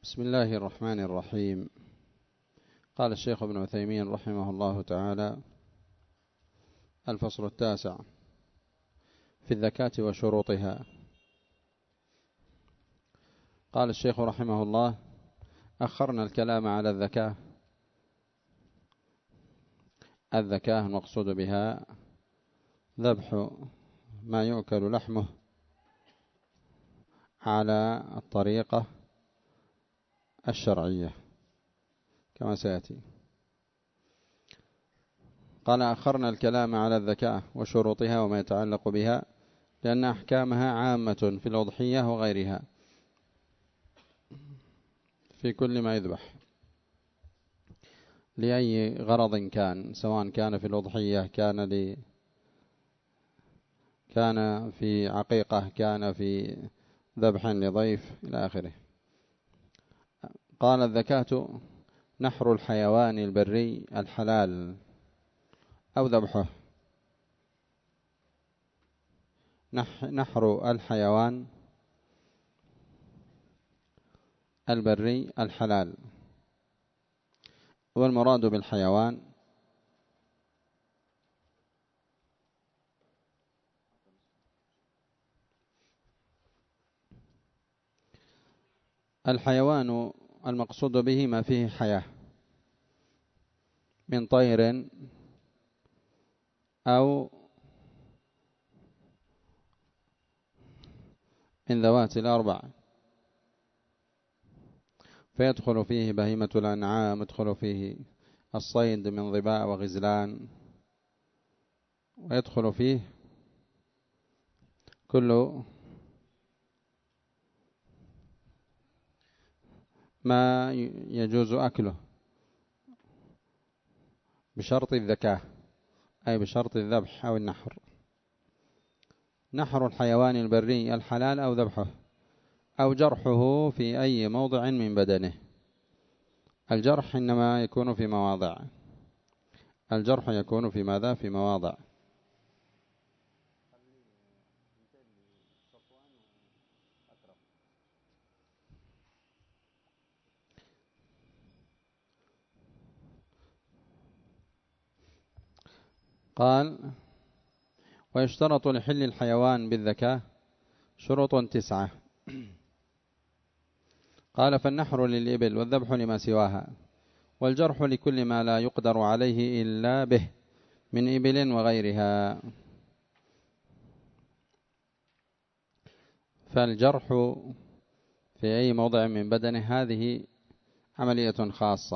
بسم الله الرحمن الرحيم. قال الشيخ ابن عثيمين رحمه الله تعالى: الفصل 9 في الزكاة وشروطها. قال الشيخ رحمه الله: أخرنا الكلام على الزكاة. الزكاة المقصود بها ذبح ما يؤكل لحمه على الطريقة الشرعية كما سيأتي. قال: أخرنا الكلام على الزكاة وشروطها وما يتعلق بها لأن أحكامها عامة في الأضحية وغيرها في كل ما يذبح لأي غرض كان، سواء كان في الأضحية، كان في عقيقة، كان في ذبح لضيف إلى آخره. قال: الزكاة نحر الحيوان البري الحلال أو ذبحه. نحر الحيوان البري الحلال، والمراد بالحيوان الحيوان المقصود به ما فيه حياة من طير أو من ذوات الأربع، فيدخل فيه بهيمة الأنعام، يدخل فيه الصيد من ظباء وغزلان، ويدخل فيه كل ما يجوز أكله بشرط الذكاة، أي بشرط الذبح أو النحر. نحر الحيوان البري الحلال أو ذبحه أو جرحه في أي موضع من بدنه. الجرح إنما يكون في مواضع. الجرح يكون في ماذا؟ في مواضع. قال: ويشترط لحل الحيوان بالذكاة شروط 9. قال: فالنحر للإبل والذبح لما سواها، والجرح لكل ما لا يقدر عليه إلا به من إبل وغيرها. فالجرح في أي موضع من بدنه هذه عملية خاصة،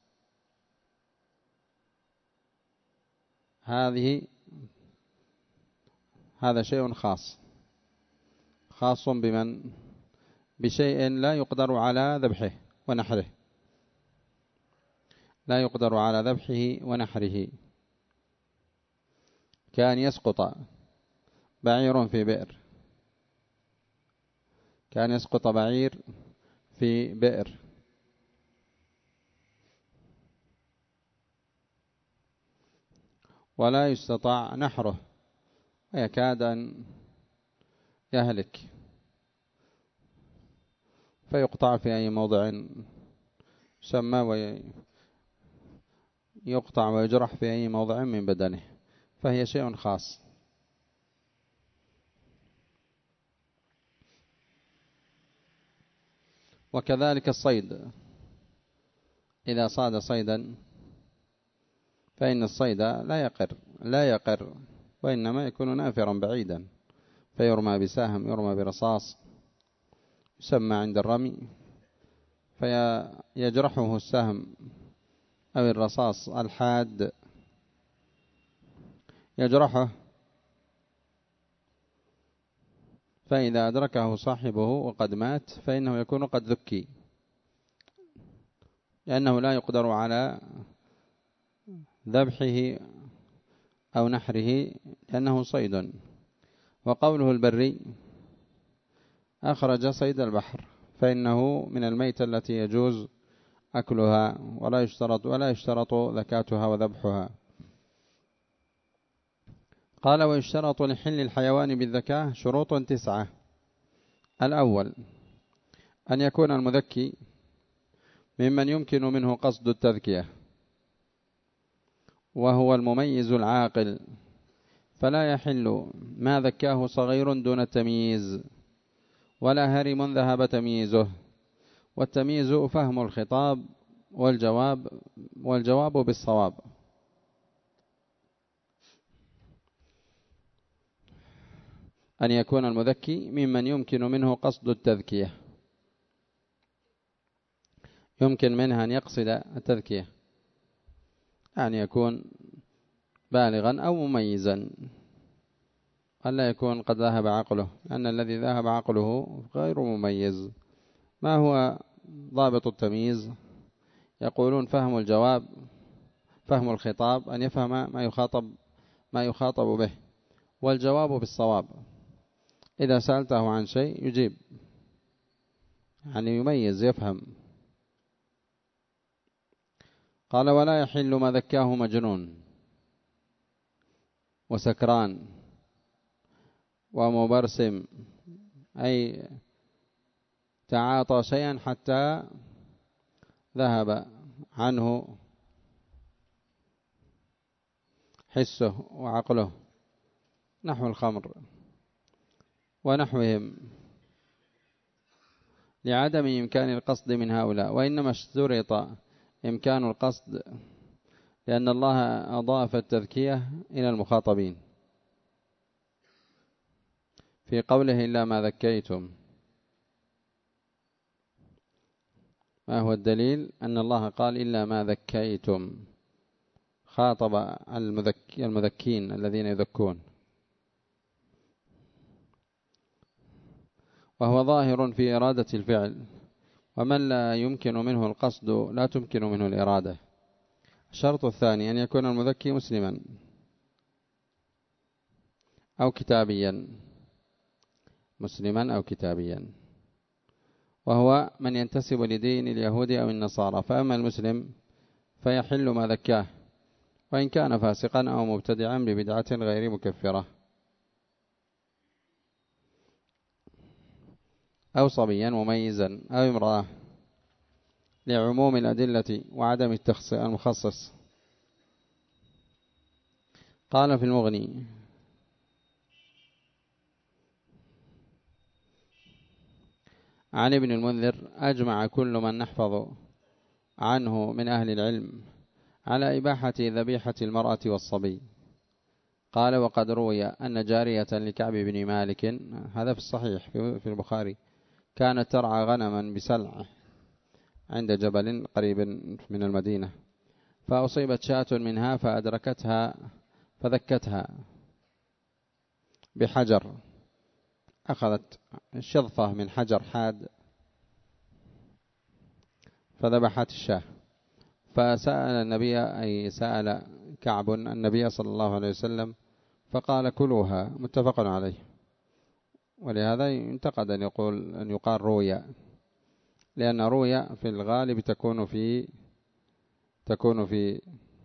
هذا شيء خاص بشيء لا يقدر على ذبحه ونحره، لا يقدر على ذبحه ونحره، كان يسقط بعير في بئر، كان يسقط بعير في بئر، ولا يستطاع نحره ويكاد أن يهلك، فيقطع في أي موضع سمى، ويقطع ويجرح في أي موضع من بدنه، فهي شيء خاص. وكذلك الصيد، إذا صاد صيدا فإن الصيد لا يقر وإنما يكون نافرا بعيدا، فيرمى بسهم، يرمى برصاص، يسمى عند الرمي، فيجرحه السهم أو الرصاص الحاد، يجرحه، فإذا أدركه صاحبه وقد مات فإنه يكون قد ذكي، لأنه لا يقدر على ذبحه أو نحره لأنه صيد. وقوله البري أخرج صيد البحر، فإنه من الميتة التي يجوز أكلها ولا يشترط ذكاتها وذبحها. قال: ويشترط لحل الحيوان بالذكاة شروط 9. الأول: أن يكون المذكي ممن يمكن منه قصد التذكية، وهو المميز العاقل، فلا يحل ما ذكاه صغير دون التمييز، ولا هرم ذهب تمييزه. والتمييز فهم الخطاب والجواب بالصواب. أن يكون المذكي ممن يمكن منه قصد التذكية، يمكن منها أن يقصد التذكية، يعني يكون بالغا أو مميزا، ألا يكون قد ذهب عقله، لأن الذي ذهب عقله غير مميز. ما هو ضابط التمييز؟ يقولون فهم الجواب، فهم الخطاب، أن يفهم ما يخاطب به، والجواب بالصواب، إذا سألته عن شيء يجيب، يعني يميز يفهم. قال ولا يحل ما ذكاه مجنون وسكران ومبرسم، أي تعاطى شيئا حتى ذهب عنه حسه وعقله، نحو الخمر ونحوهم، لعدم إمكان القصد من هؤلاء. وإنما اشترط إمكان القصد لأن الله أضاف التذكية إلى المخاطبين في قوله إلا ما ذكيتم. ما هو الدليل؟ أن الله قال إلا ما ذكيتم، خاطب المذكين الذين يذكون، وهو ظاهر في إرادة الفعل، ومن لا يمكن منه القصد لا تمكن منه الإرادة. الشرط الثاني أن يكون المذكي مسلما أو كتابيا، مسلما أو كتابيا، وهو من ينتسب لدين اليهود أو النصارى. فأما المسلم فيحل ما ذكاه، وإن كان فاسقا أو مبتدعا ببدعة غير مكفرة، أو صبيا مميزا أو امرأة، لعموم الأدلة وعدم المخصص. قال في المغني عن ابن المنذر أجمع كل من نحفظ عنه من أهل العلم على إباحة ذبيحة المرأة والصبي. قال وقد روي أن جارية لكعب بن مالك، هذا في الصحيح في البخاري، كانت ترعى غنما بسلع عند جبل قريب من المدينة، فأصيبت شاة منها فأدركتها فذكتها بحجر، أخذت شظفة من حجر حاد فذبحت الشاة. فسأل النبي، أي سأل كعب النبي صلى الله عليه وسلم فقال كلوها، متفق عليه. ولهذا ينتقد أن يقال رويا، لأن رويا في الغالب تكون في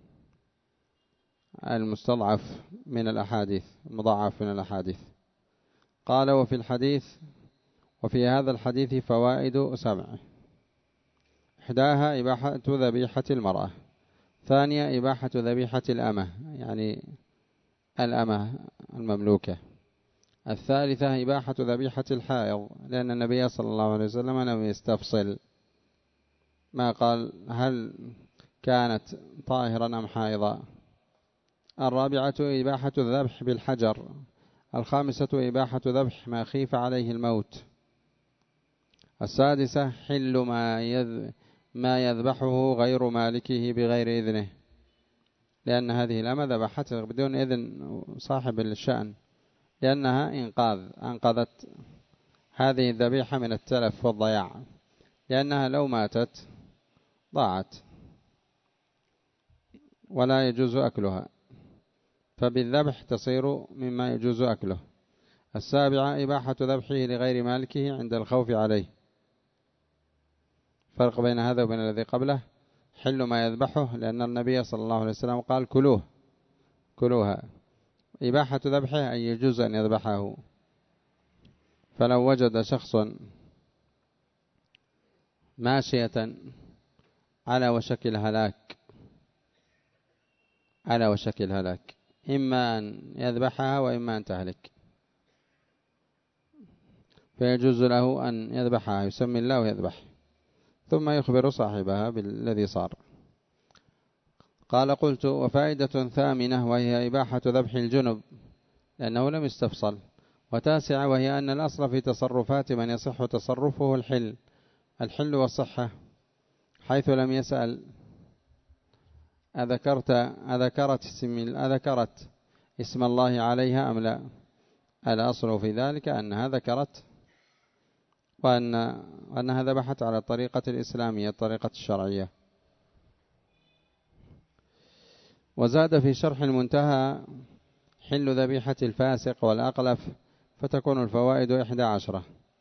المستضعف من الأحاديث، المضاعف من الأحاديث. قال وفي هذا الحديث فوائد 7: إحداها إباحة ذبيحة المرأة، ثانية إباحة ذبيحة الأمة، يعني الأمة المملوكة، الثالثة إباحة ذبيحة الحائض، لأن النبي صلى الله عليه وسلم لم يستفصل، ما قال هل كانت طاهرا أم حائضا. الرابعة إباحة الذبح بالحجر، الخامسة إباحة ذبح ما خيف عليه الموت، السادسة حل ما يذبحه غير مالكه بغير إذنه، لأن هذه الأمة ذبحته بدون إذن صاحب الشأن، لأنها أنقذت هذه الذبيحة من التلف والضياع، لأنها لو ماتت ضاعت ولا يجوز أكلها، فبالذبح تصير مما يجوز أكله. السابعة إباحة ذبحه لغير مالكه عند الخوف عليه. فرق بين هذا وبين الذي قبله، حل ما يذبحه، لأن النبي صلى الله عليه وسلم قال كلوها. إباحة ذبحه أن يجوز أن يذبحه، فلو وجد شخص ماشية على وشك الهلاك، على وشك الهلاك، إما أن يذبحها وإما أن تهلك، فيجوز له أن يذبحها، يسمي الله ويذبح، ثم يخبر صاحبها بالذي صار. قال قلت: وفائدة ثامنة وهي إباحة ذبح الجنب لأنه لم يستفصل. وتاسعة وهي أن الأصل في تصرفات من يصح تصرفه الحل والصحة، حيث لم يسأل أذكرت اسم الله عليها أم لا. الأصل في ذلك أنها ذكرت، وأنها ذبحت على الطريقة الإسلامية، الطريقة الشرعية. وزاد في شرح المنتهى: حل ذبيحة الفاسق والأقلف، فتكون الفوائد 11.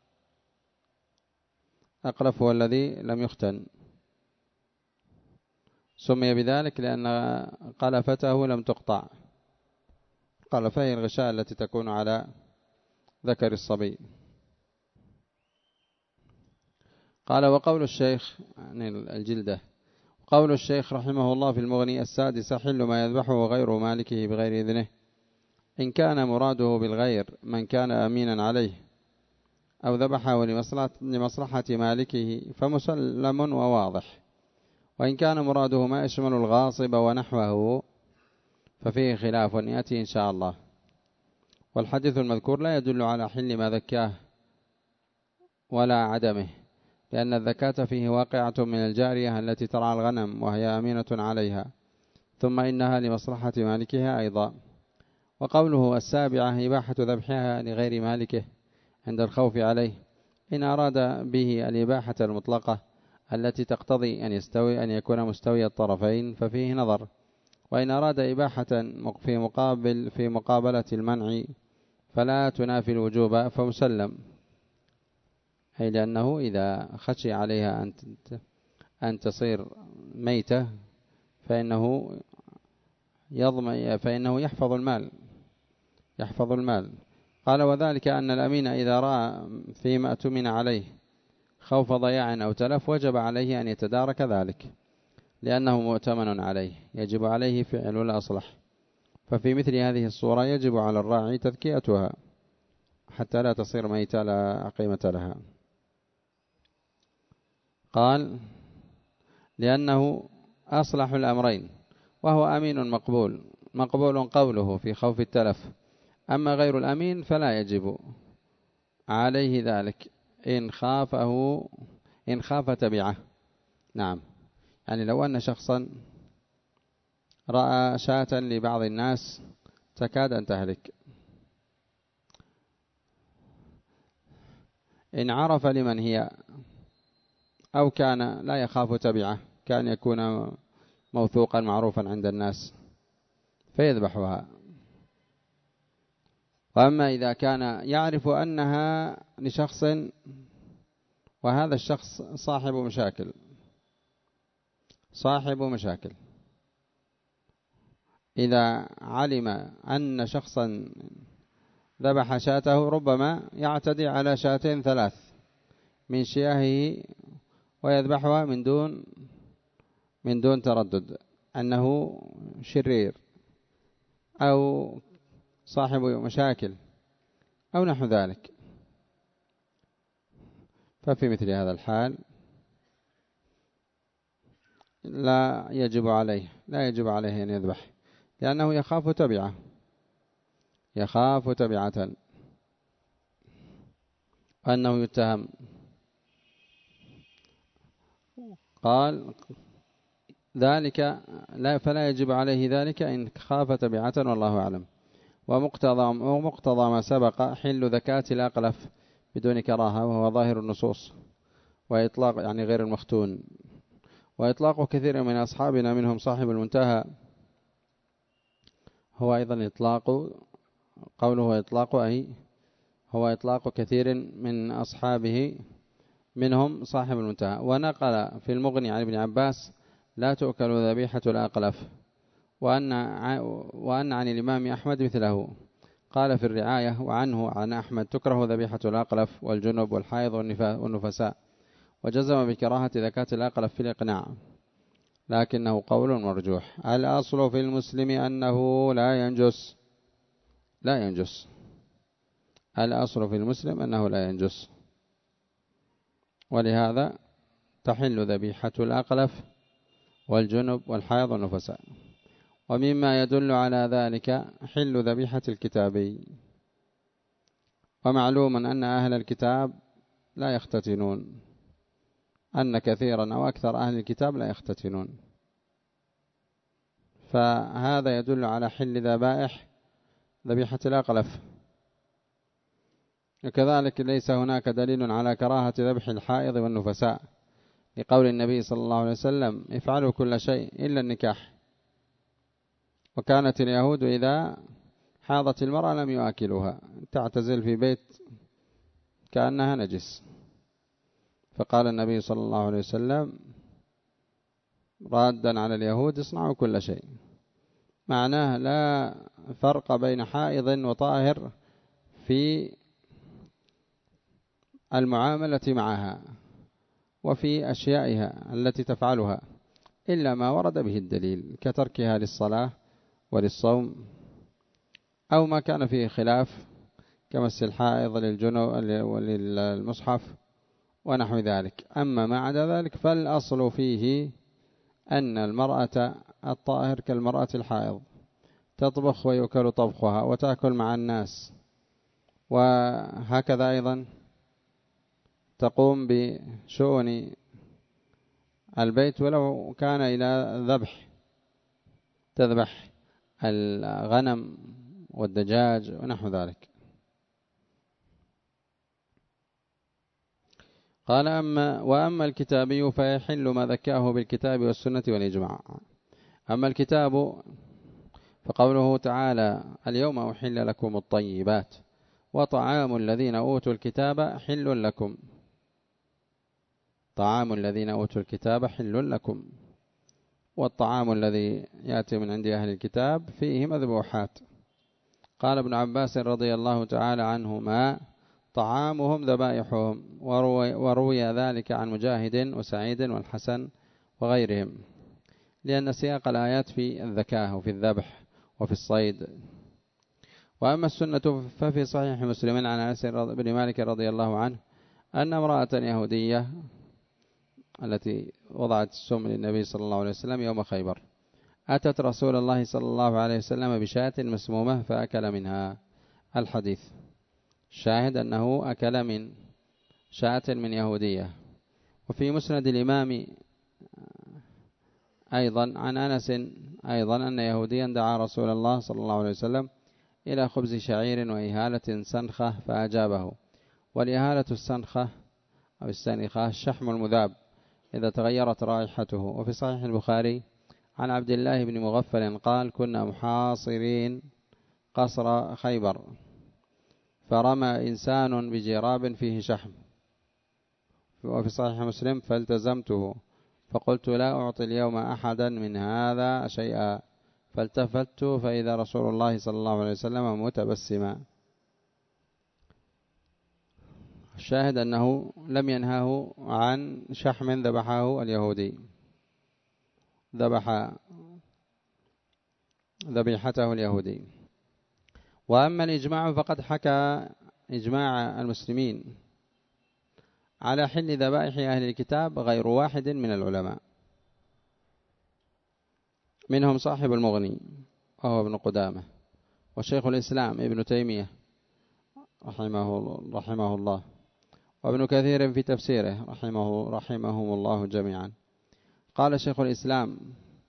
أقلف هو الذي لم يختن، سمي بذلك لأن قلفته لم تقطع. قلفة هي الغشاء التي تكون على ذكر الصبي. قال: وقول الشيخ يعني الجلدة، قول الشيخ رحمه الله في المغني: السادسة: حل ما يذبحه غير مالكه بغير إذنه، إن كان مراده بالغير من كان أمينا عليه أو ذبحه لمصلحة مالكه فمسلم وواضح، وإن كان مراده ما يشمل الغاصب ونحوه ففيه خلاف يأتي إن شاء الله. والحديث المذكور لا يدل على حل ما ذكاه ولا عدمه، لأن الذكاة فيه واقعة من الجارية التي ترعى الغنم وهي أمينة عليها، ثم إنها لمصلحة مالكها أيضا. وقوله: السابعة: إباحة ذبحها لغير مالكه عند الخوف عليه، إن أراد به الإباحة المطلقة التي تقتضي أن يكون مستوي الطرفين ففيه نظر، وإن أراد إباحة في مقابلة المنع فلا تنافي الوجوب فمسلم، أي لأنه إذا خشي عليها أن تصير ميتة فإنه يحفظ المال. قال: وذلك أن الأمين إذا رأى فيما أتمن عليه خوف ضياع أو تلف وجب عليه أن يتدارك ذلك، لأنه مؤتمن عليه، يجب عليه فعل الأصلح. ففي مثل هذه الصورة يجب على الراعي تذكيتها حتى لا تصير ميتة لا قيمة لها. قال: لأنه أصلح الأمرين، وهو أمين مقبول قوله في خوف التلف. أما غير الأمين فلا يجب عليه ذلك إن خاف تبعه. نعم، يعني لو أن شخصا رأى شاة لبعض الناس تكاد أن تهلك، إن عرف لمن هي أو كان لا يخاف تبعه، كان يكون موثوقا معروفا عند الناس فيذبحها. وأما إذا كان يعرف أنها لشخص وهذا الشخص صاحب مشاكل، إذا علم أن شخصا ذبح شاته ربما يعتدي على شاتين 3 من شياهه ويذبحها من دون تردد أنه شرير أو صاحب مشاكل أو نحو ذلك، ففي مثل هذا الحال لا يجب عليه أن يذبح، لأنه يخاف تبعة أنه يتهم. قال: ذلك فلا يجب عليه ذلك إن خاف تبعة، والله أعلم. ومقتضى ما سبق حل ذكاة الأقلف بدون كراهة، وهو ظاهر النصوص، وإطلاق يعني غير المختون، وإطلاق كثير من أصحابنا منهم صاحب المنتهى هو أيضا إطلاق، قوله إطلاق أي هو إطلاق كثير من أصحابه منهم صاحب المنتهى. ونقل في المغني عن ابن عباس: لا تؤكل ذبيحة الأقلف، وأن عن الإمام أحمد مثله. قال في الرعاية وعنه عن أحمد: تكره ذبيحة الأقلف والجنب والحائض والنفساء، وجزم بكراهة ذكاة الأقلف في الإقناع. لكنه قول مرجوح. الأصل في المسلم أنه لا ينجس، لا ينجس. الأصل في المسلم أنه لا ينجس، ولهذا تحل ذبيحة الأقلف والجنب والحائض والنفساء. ومما يدل على ذلك حل ذبيحة الكتابي. ومعلوم أن أهل الكتاب لا يختتنون، أن كثيرا أو أكثر أهل الكتاب لا يختتنون، فهذا يدل على حل ذبيحة الأقلف. وكذلك ليس هناك دليل على كراهة ذبح الحائض والنفساء، لقول النبي صلى الله عليه وسلم افعلوا كل شيء إلا النكاح. وكانت اليهود إذا حاضت المرأة لم يؤكلوها، تعتزل في بيت كأنها نجس. فقال النبي صلى الله عليه وسلم رادا على اليهود اصنعوا كل شيء، معناه لا فرق بين حائض وطاهر في المعاملة معها وفي أشيائها التي تفعلها، إلا ما ورد به الدليل كتركها للصلاة وللصوم، أو ما كان فيه خلاف كمس الحائض للجنوب وللمصحف ونحو ذلك. أما ما عدا ذلك فالأصل فيه أن المرأة الطاهر كالمرأة الحائض، تطبخ ويؤكل طبخها وتأكل مع الناس، وهكذا أيضا تقوم بشؤون البيت ولو كان إلى ذبح، تذبح الغنم والدجاج ونحو ذلك. قال وأما الكتابي فيحل ما ذكاه بالكتاب والسنة والإجماع. أما الكتاب فقوله تعالى اليوم أحل لكم الطيبات وطعام الذين أوتوا الكتاب حل لكم، طعام الذين أوتوا الكتاب حل لكم، والطعام الذي يأتي من عند أهل الكتاب فيه مذبوحات. قال ابن عباس رضي الله تعالى عنهما طعامهم ذبائحهم، وروي ذلك عن مجاهد وسعيد والحسن وغيرهم، لأن سياق الآيات في الذكاء وفي الذبح وفي الصيد. وأما السنة ففي صحيح مسلم عن أنس بن مالك رضي الله عنه أن امرأة يهودية التي وضعت السم للنبي صلى الله عليه وسلم يوم خيبر أتت رسول الله صلى الله عليه وسلم بشاة مسمومة فأكل منها. الحديث شاهد أنه أكل من شاة من يهودية. وفي مسند الإمام أيضا عن أنس أيضا أن يهوديا دعا رسول الله صلى الله عليه وسلم إلى خبز شعير وإهالة سنخة فأجابه. والإهالة السنخة أو السنخة الشحم المذاب إذا تغيرت رائحته. وفي صحيح البخاري عن عبد الله بن مغفل قال كنا محاصرين قصر خيبر فرمى إنسان بجراب فيه شحم. وفي صحيح مسلم فالتزمته فقلت لا أعطي اليوم أحدا من هذا شيئا، فالتفت فإذا رسول الله صلى الله عليه وسلم متبسما. الشاهد أنه لم ينهاه عن شحم ذبحه اليهودي، ذبح ذبيحته اليهودي. وأما الإجماع فقد حكى إجماع المسلمين على حل ذبائح أهل الكتاب غير واحد من العلماء، منهم صاحب المغني وهو ابن قدامة، وشيخ الإسلام ابن تيمية رحمه الله، وابن كثير في تفسيره رحمهم الله جميعا. قال شيخ الإسلام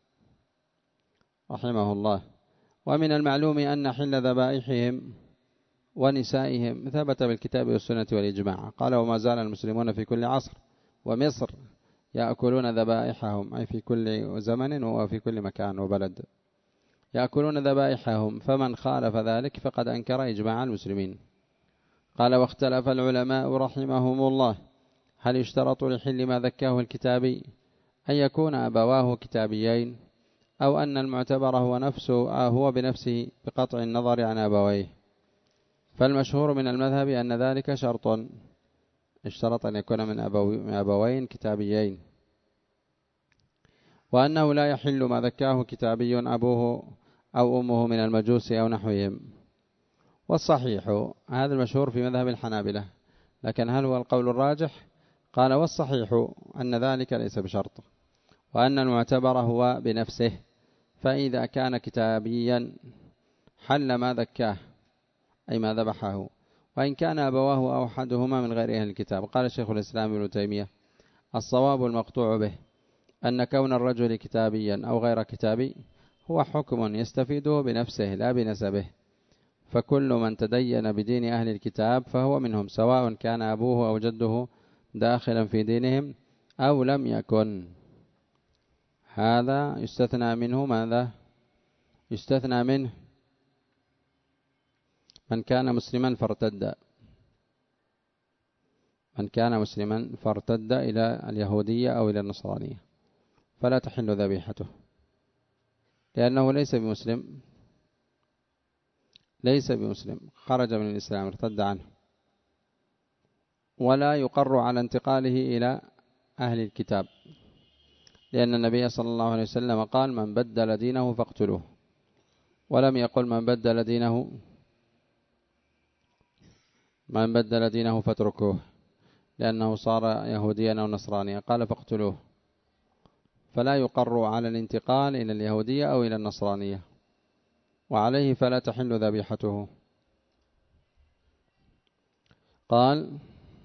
رحمه الله ومن المعلوم أن حل ذبائحهم ونسائهم ثبت بالكتاب والسنة والإجماع. قال وما زال المسلمون في كل عصر ومصر يأكلون ذبائحهم، أي في كل زمن وفي كل مكان وبلد يأكلون ذبائحهم، فمن خالف ذلك فقد أنكر إجماع المسلمين. قال واختلف العلماء رحمهم الله هل يشترط لحل ما ذكاه الكتابي أن يكون أبواه كتابيين أو أن المعتبر هو بنفسه بقطع النظر عن أبويه. فالمشهور من المذهب أن ذلك شرط، اشترط أن يكون من أبوين كتابيين. وأنه لا يحل ما ذكاه كتابي أبوه أو أمه من المجوس أو نحوهم. والصحيح هذا المشهور في مذهب الحنابلة، لكن هل هو القول الراجح؟ قال والصحيح أن ذلك ليس بشرط، وأن المعتبر هو بنفسه، فإذا كان كتابيا حل ما ذكاه أي ما ذبحه، وإن كان أبواه أو أحدهما من غير أهل الكتاب. قال شيخ الإسلام ابن تيمية الصواب المقطوع به أن كون الرجل كتابيا أو غير كتابي هو حكم يستفيده بنفسه لا بنسبه، فكل من تدين بدين أهل الكتاب فهو منهم، سواء كان أبوه أو جده داخلا في دينهم أو لم يكن. هذا يستثنى منه ماذا؟ يستثنى منه من كان مسلما فارتد، من كان مسلما فارتد إلى اليهودية أو إلى النصرانية فلا تحل ذبيحته، لأنه ليس بمسلم، ليس بمسلم، خرج من الإسلام ارتد عنه، ولا يقر على انتقاله إلى أهل الكتاب، لأن النبي صلى الله عليه وسلم قال من بدل دينه فاقتلوه، ولم يقل من بدل دينه فاتركوه لأنه صار يهوديا أو نصرانيا، قال فاقتلوه، فلا يقر على الانتقال إلى اليهودية أو إلى النصرانية، وعليه فلا تحل ذبيحته. قال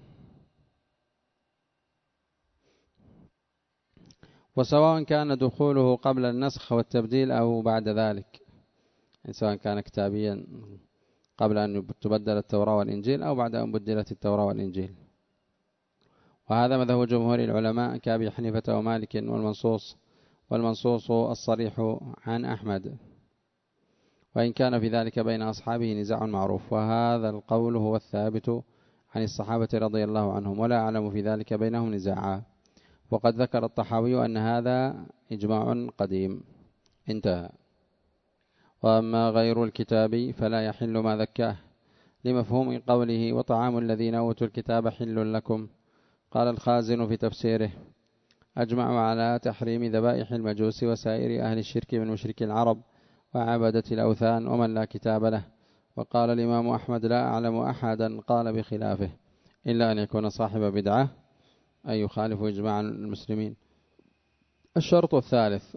وسواء كان دخوله قبل النسخ والتبديل أو بعد ذلك، يعني سواء كان كتابيا قبل أن تبدل التوراة والإنجيل أو بعد أن بدلت التوراة والإنجيل. وهذا مذهب جمهور العلماء كأبي حنيفة ومالك والمنصوص الصريح عن أحمد، وإن كان في ذلك بين أصحابه نزاع معروف، وهذا القول هو الثابت عن الصحابة رضي الله عنهم، ولا أعلم في ذلك بينهم نزاعا. وقد ذكر الطحاوي أن هذا إجماع قديم. انتهى. وأما غير الكتاب فلا يحل ما ذكاه، لمفهوم قوله وطعام الذين أوتوا الكتاب حل لكم. قال الخازن في تفسيره أجمعوا على تحريم ذبائح المجوس وسائر أهل الشرك من مشرك العرب وعبدة الأوثان ومن لا كتاب له. وقال الإمام أحمد لا أعلم أحدا قال بخلافه إلا أن يكون صاحب بدعة أي يخالف إجماع المسلمين. الشرط الثالث،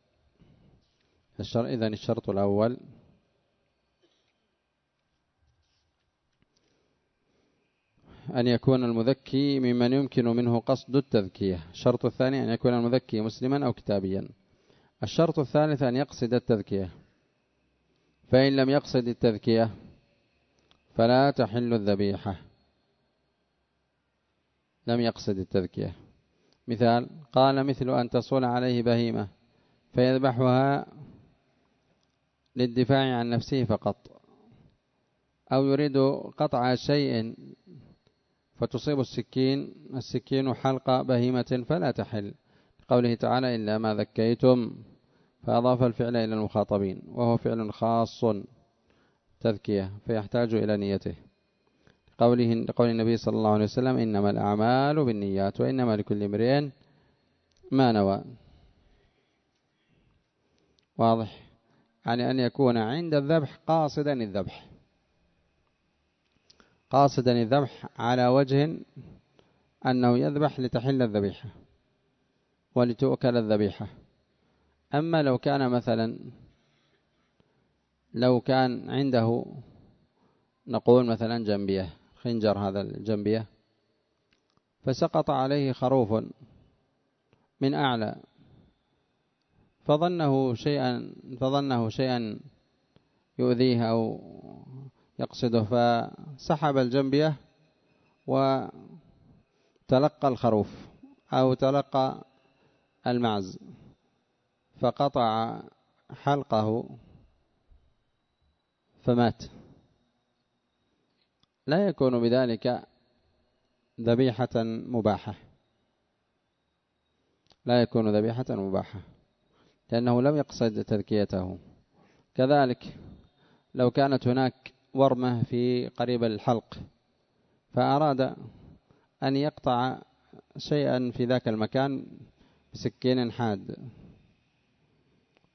إذن الشرط الأول أن يكون المذكي ممن يمكن منه قصد التذكية. الشرط الثاني أن يكون المذكي مسلما أو كتابيا. الشرط الثالث أن يقصد التذكية، فإن لم يقصد التذكية فلا تحل الذبيحة. لم يقصد التذكية، مثال قال مثل أن تصول عليه بهيمة فيذبحها للدفاع عن نفسه فقط، أو يريد قطع شيء فتصيب السكين حلق بهيمة فلا تحل، قوله تعالى إلا ما ذكيتم، فأضاف الفعل إلى المخاطبين وهو فعل خاص تذكية فيحتاج إلى نيته، قول النبي صلى الله عليه وسلم إنما الأعمال بالنيات وإنما لكل امرئ ما نوى. واضح؟ يعني أن يكون عند الذبح قاصدا الذبح على وجه أنه يذبح لتحل الذبيحة ولتؤكل الذبيحة. أما لو كان مثلا عنده نقول مثلا جنبية، خنجر هذا الجنبية، فسقط عليه خروف من أعلى فظنه شيئا يؤذيه أو يقصده، فسحب الجنبية وتلقى الخروف أو تلقى المعز فقطع حلقه فمات، لا يكون بذلك ذبيحة مباحة، لا يكون ذبيحة مباحة لأنه لم يقصد تذكيته. كذلك لو كانت هناك ورمة في قريب الحلق فأراد أن يقطع شيئا في ذاك المكان بسكين حاد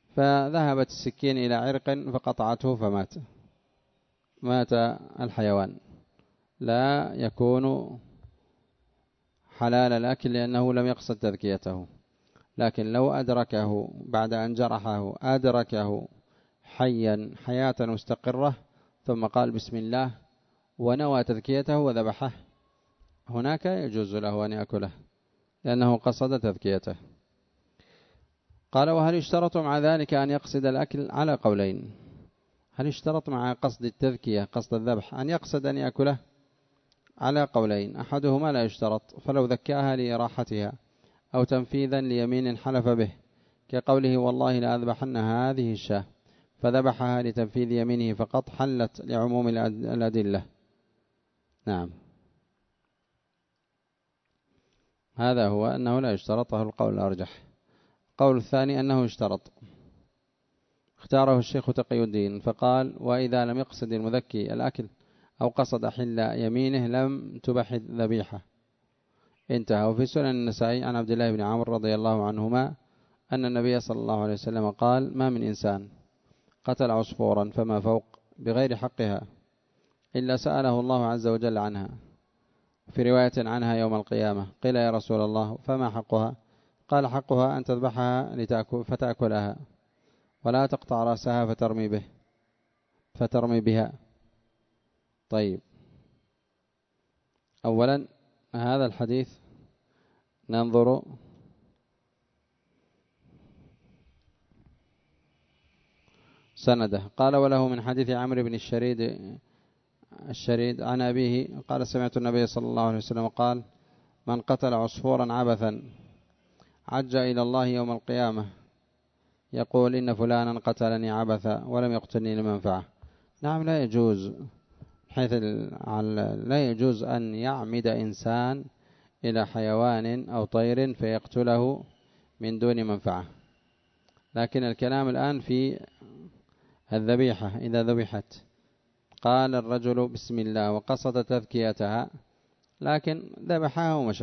فذهبت السكين إلى عرق فقطعته فمات. مات الحيوان، لا يكون حلال الأكل لأنه لم يقصد تذكيته. لكن لو أدركه بعد أن جرحه، أدركه حيا حياة مستقرة ثم قال بسم الله ونوى تذكيته وذبحه، هناك يجوز له أن يأكله لأنه قصد تذكيته. قال وهل يشترط مع ذلك أن يقصد الأكل؟ على قولين. هل يشترط مع قصد التذكية قصد الذبح أن يقصد أن يأكله؟ على قولين، أحدهما لا يشترط، فلو ذكاها لإراحتها أو تنفيذا ليمين حلف به، كقوله والله لا أذبحن هذه الشاة، فذبحها لتنفيذ يمينه فقط، حلت لعموم الأدلة. نعم، هذا هو أنه لا يشترطه القول الأرجح. القول الثاني أنه يشترط، اختاره الشيخ تقي الدين فقال وإذا لم يقصد المذكي الأكل أو قصد حل يمينه لم تبح ذبيحة. انتهى. وفي سنن النسائي عن عبد الله بن عمرو رضي الله عنهما أن النبي صلى الله عليه وسلم قال ما من إنسان قتل عصفورا فما فوق بغير حقها إلا سأله الله عز وجل عنها. في رواية عنها يوم القيامة. قيل يا رسول الله فما حقها؟ قال حقها أن تذبحها فتأكلها ولا تقطع رأسها فترمي بها. طيب، أولا هذا الحديث ننظر سنده. قال وله من حديث عمرو بن الشريد عن أبيه قال سمعت النبي صلى الله عليه وسلم قال من قتل عصفورا عبثا عج إلى الله يوم القيامة يقول إن فلانا قتلني عبثا ولم يقتلني لمنفعة. نعم، لا يجوز، حيث لا يجوز أن يعمد إنسان إلى حيوان أو طير فيقتله من دون منفعة. لكن الكلام الآن في الذبيحة. إذا ذبحت قال الرجل بسم الله وقصد تذكيتها لكن ذبحها ومشى،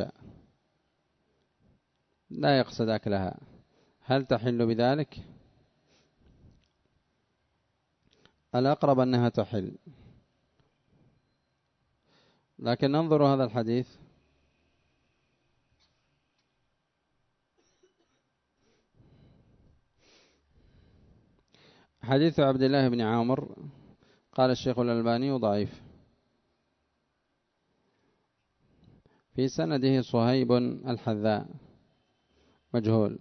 لا يقصد أكلها، هل تحل بذلك؟ الأقرب أنها تحل. لكن ننظر هذا الحديث. حديث عبد الله بن عمرو قال الشيخ الألباني ضعيف، في سنده صهيب الحذاء مجهول.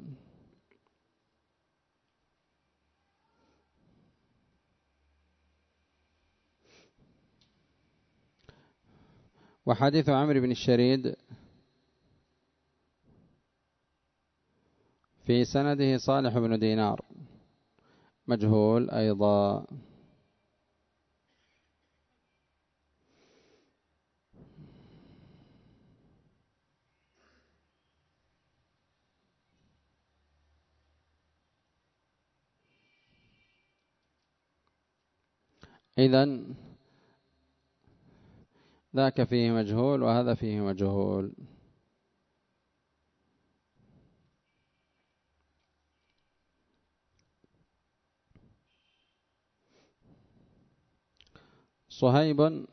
وحديث عمرو بن الشريد في سنده صالح بن دينار مجهول أيضا. إذن ذاك فيه مجهول وهذا فيه مجهول. صهيب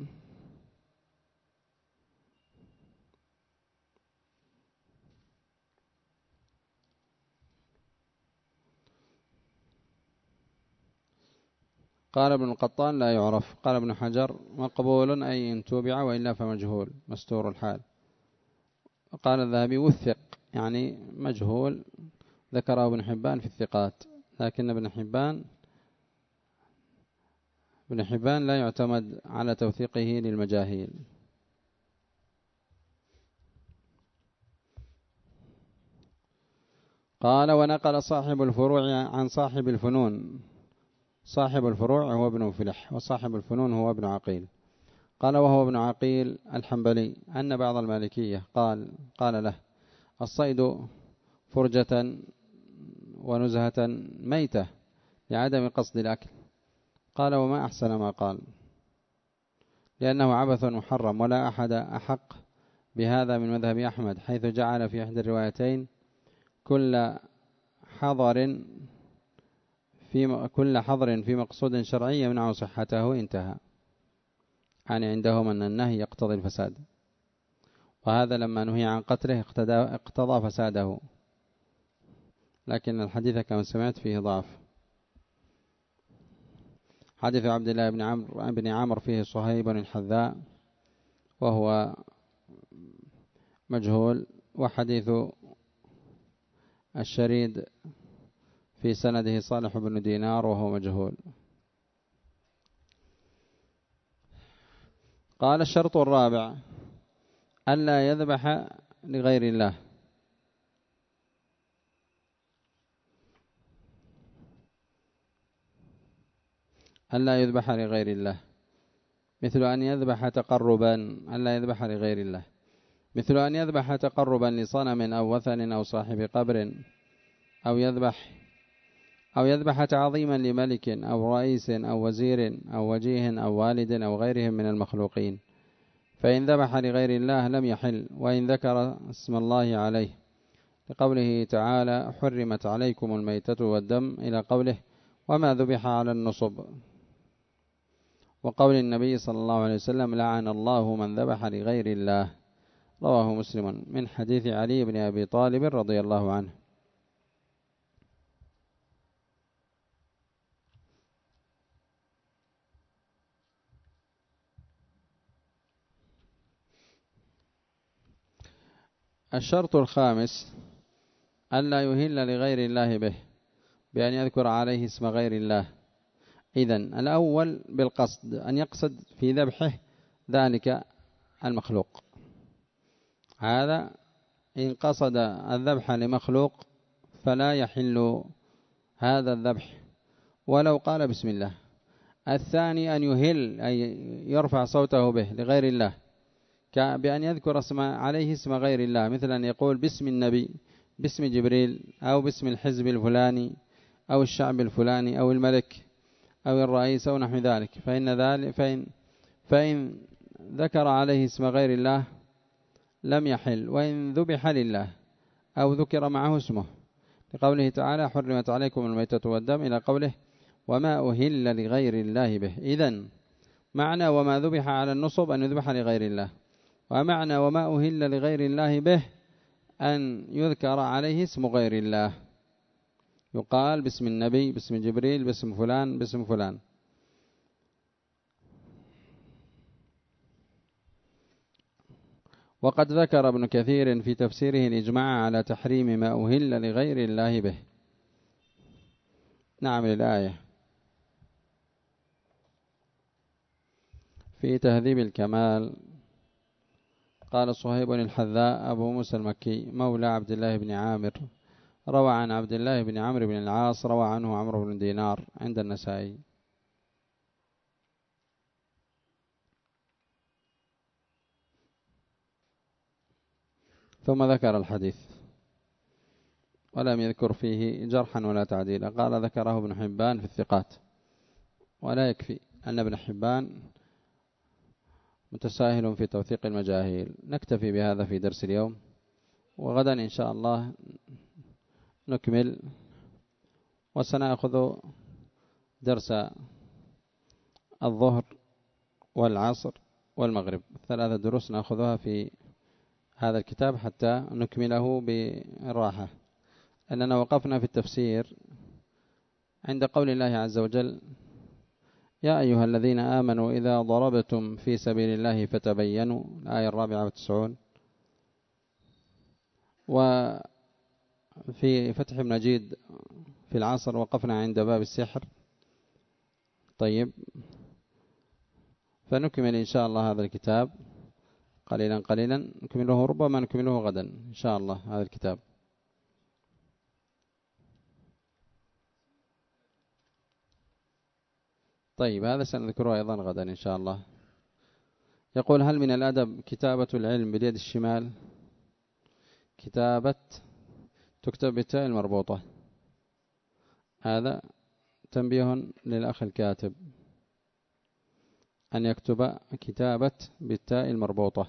قال ابن القطان لا يعرف. قال ابن حجر مقبول أي إن توبع وإلا فمجهول مستور الحال. قال الذهبي وثق يعني مجهول، ذكره ابن حبان في الثقات، لكن ابن حبان لا يعتمد على توثيقه للمجاهيل. قال ونقل صاحب الفروع عن صاحب الفنون. صاحب الفروع هو ابن فلح وصاحب الفنون هو ابن عقيل. قال وهو ابن عقيل الحنبلي أن بعض المالكية قال له الصيد فرجة ونزهة ميتة لعدم قصد الأكل. قال وما أحسن ما قال، لأنه عبث محرم، ولا أحد أحق بهذا من مذهب أحمد، حيث جعل في إحدى الروايتين كل حضر في كل حظر في مقصود شرعي يمنع صحته انتهى. يعني عندهم أن النهي يقتضي الفساد، وهذا لما نهي عن قتله اقتضى فساده، لكن الحديث كما سمعت فيه ضعف. حديث عبد الله بن عمرو فيه صهيب الحذاء وهو مجهول، وحديث الشريد في سنده صالح بن دينار وهو مجهول. قال الشرط الرابع ألا يذبح لغير الله. ألا يذبح لغير الله، مثل أن يذبح تقربا، ألا يذبح لغير الله، مثل أن يذبح تقربا لصنم أو وثن أو صاحب قبر، أو يذبح تعظيما لملك أو رئيس أو وزير أو وجيه أو والد أو غيرهم من المخلوقين، فإن ذبح لغير الله لم يحل، وإن ذكر اسم الله عليه، لقوله تعالى حرمت عليكم الميتة والدم إلى قوله وما ذبح على النصب، وقول النبي صلى الله عليه وسلم لعن الله من ذبح لغير الله، رواه مسلم من حديث علي بن أبي طالب رضي الله عنه. الشرط الخامس ألا يهل لغير الله به بأن يذكر عليه اسم غير الله. إذن الأول بالقصد، أن يقصد في ذبحه ذلك المخلوق، هذا إن قصد الذبح لمخلوق فلا يحل هذا الذبح ولو قال بسم الله. الثاني أن يهل أي يرفع صوته به لغير الله، بأن يذكر عليه اسم غير الله، مثل أن يقول باسم النبي، باسم جبريل، أو باسم الحزب الفلاني أو الشعب الفلاني أو الملك أو الرئيس أو نحو ذلك، فإن ذكر عليه اسم غير الله لم يحل، وإن ذبح لله أو ذكر معه اسمه، لقوله تعالى حرمت عليكم الميتة والدم إلى قوله وما أهل لغير الله به. إذن معنى وما ذبح على النصب أن يذبح لغير الله، ومعنى وما أهل لغير الله به أن يذكر عليه اسم غير الله، يقال باسم النبي، باسم جبريل، باسم فلان، باسم فلان. وقد ذكر ابن كثير في تفسيره الإجماع على تحريم ما أهل لغير الله به. نعم الآية في تهذيب الكمال. قال صهيب الحذاء أبو موسى المكي مولى عبد الله بن عامر، روى عن عبد الله بن عمرو بن العاص، روى عنه عمرو بن دينار عند النسائي. ثم ذكر الحديث ولم يذكر فيه جرحا ولا تعديلا، قال ذكره ابن حبان في الثقات، ولا يكفي أن ابن حبان متساهل في توثيق المجاهيل. نكتفي بهذا في درس اليوم، وغدا إن شاء الله نكمل، وسنأخذ درس الظهر والعصر والمغرب، 3 دروس نأخذها في هذا الكتاب حتى نكمله بالراحة، أننا وقفنا في التفسير عند قول الله عز وجل يا أيها الذين آمنوا إذا ضربتم في سبيل الله فتبينوا، الآية 94. وفي فتح مجيد في العصر وقفنا عند باب السحر. طيب، فنكمل إن شاء الله هذا الكتاب قليلا قليلا، نكمله، ربما نكمله غدا إن شاء الله هذا الكتاب. طيب، هذا سنذكره أيضا غدا إن شاء الله. يقول هل من الأدب كتابة العلم باليد الشمال؟ كتابة تكتب بالتاء المربوطة، هذا تنبيه للأخ الكاتب أن يكتب كتابة بالتاء المربوطة.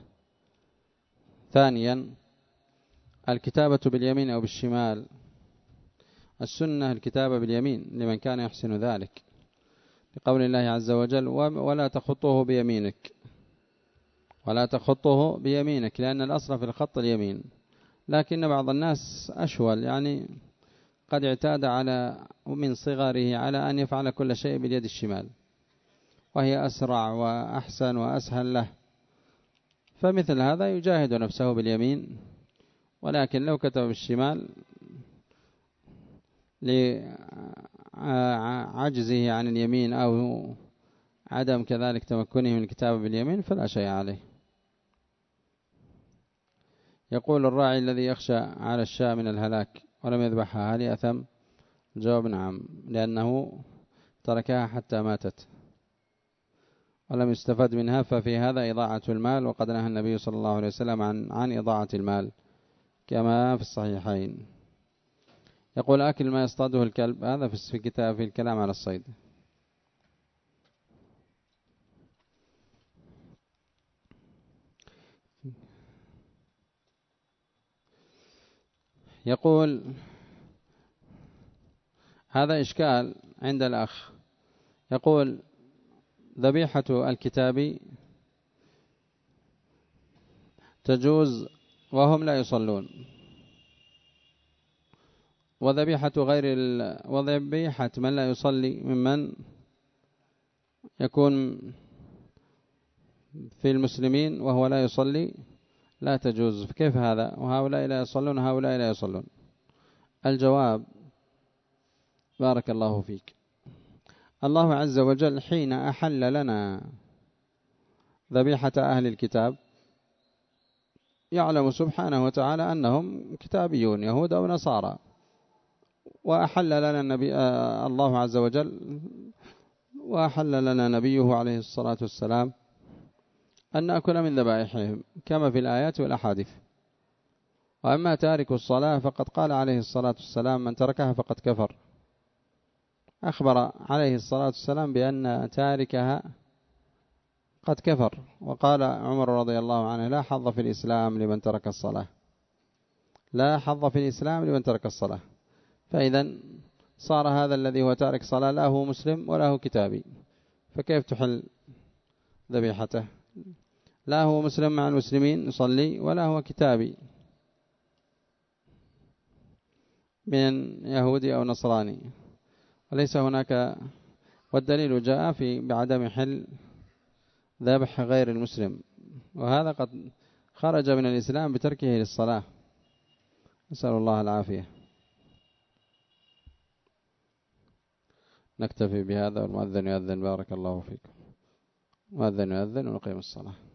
ثانيا الكتابة باليمين أو بالشمال السنة الكتابة باليمين لمن كان يحسن ذلك، لقول الله عز وجل ولا تخطه بيمينك، ولا تخطه بيمينك، لأن الأصل في الخط اليمين. لكن بعض الناس أشول، يعني قد اعتاد على من صغره على أن يفعل كل شيء باليد الشمال، وهي أسرع وأحسن وأسهل له، فمثل هذا يجاهد نفسه باليمين. ولكن لو كتب بالشمال لعجزه عن اليمين أو عدم كذلك تمكنه من الكتابة باليمين فلا شيء عليه. يقول الراعي الذي يخشى على الشاة من الهلاك ولم يذبحها هل يأثم؟ الجواب نعم، لأنه تركها حتى ماتت ولم يستفد منها، ففي هذا إضاعة المال، وقد نهى النبي صلى الله عليه وسلم عن إضاعة المال كما في الصحيحين. يقول أكل ما يصطاده الكلب، هذا في كتاب في الكلام على الصيد. يقول هذا إشكال عند الأخ، يقول ذبيحة الكتاب تجوز وهم لا يصلون، وذبيحة وذبيحة من لا يصلي ممن يكون في المسلمين وهو لا يصلي لا تجوز، كيف هذا؟ وهؤلاء لا يصلون هؤلاء لا يصلون. الجواب بارك الله فيك، الله عز وجل حين أحل لنا ذبيحة أهل الكتاب يعلم سبحانه وتعالى أنهم كتابيون يهود أو نصارى، وأحل لنا الله عز وجل وأحل لنا نبيه عليه الصلاة والسلام أن نأكل من ذبائحهم كما في الآيات والأحاديث. وأما تارك الصلاة فقد قال عليه الصلاة والسلام من تركها فقد كفر، أخبر عليه الصلاة والسلام بأن تاركها قد كفر. وقال عمر رضي الله عنه لا حظ في الإسلام لمن ترك الصلاة، لا حظ في الإسلام لمن ترك الصلاة. فإذا صار هذا الذي هو تارك صلاة لا هو مسلم ولا هو كتابي، فكيف تحل ذبيحته؟ لا هو مسلم مع المسلمين يصلي ولا هو كتابي من يهودي أو نصراني، وليس هناك، والدليل جاء في بعدم حل ذبح غير المسلم، وهذا قد خرج من الإسلام بتركه للصلاة، نسأل الله العافية. نكتفي بهذا، والمؤذن يؤذن، بارك الله فيكم. مؤذن يؤذن ونقيم الصلاة.